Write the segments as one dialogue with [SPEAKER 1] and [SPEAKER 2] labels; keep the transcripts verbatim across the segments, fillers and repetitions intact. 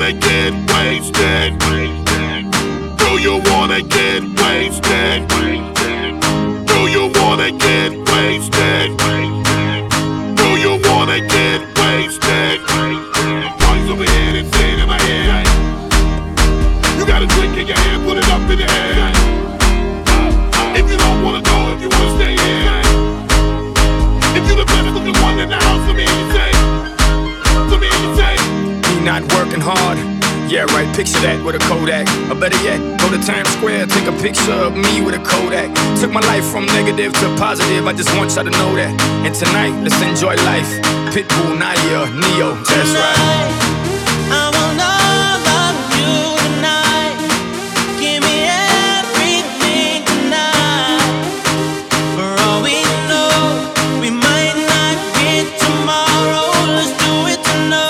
[SPEAKER 1] wanna get wasted? Do you wanna get wasted? Do you wanna get wasted? Do you wanna get wasted? Boys over here and say it in my head. You got a drink in your hand, put it up in the air. If you don't wanna go, if you wanna stay here. If you the better looking one in the house, let me hear you say. Let me hear you say.
[SPEAKER 2] Me not working hard. Yeah, right, picture that with a Kodak. Or better yet, go to Times Square, take a picture of me with a Kodak. Took my life from negative to positive, I just want y'all to know that. And tonight, let's enjoy life. Pitbull, Naya, Neo, that's right.
[SPEAKER 3] I will know about you tonight. Give me everything tonight. For all we know, we might not get tomorrow. Let's do it tonight.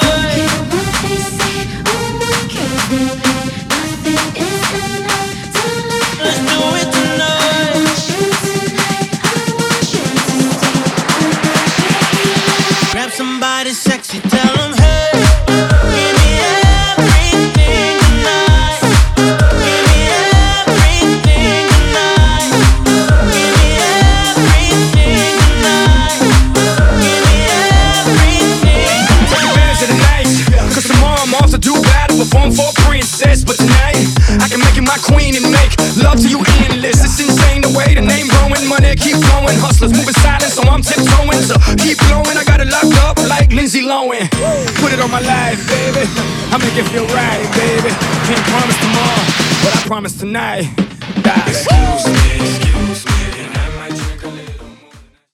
[SPEAKER 3] Grab somebody sexy, tell them hey. Give me everything tonight. Give me everything tonight. Give me everything tonight. Give me everything tonight.
[SPEAKER 2] Take advantage of the night, cause tomorrow I'm off to do battle, perform for a princess. But tonight, I can make you my queen and make love to you endless. It's insane the way the name growing, money keep flowing. Hustlers moving silent, so I'm tiptoeing. So keep blowing, I got it locked up like Lindsay Lohan. Put it on my life, baby, I make it feel right, baby. Can't promise tomorrow, but I promise tonight. Die. Excuse me, excuse me.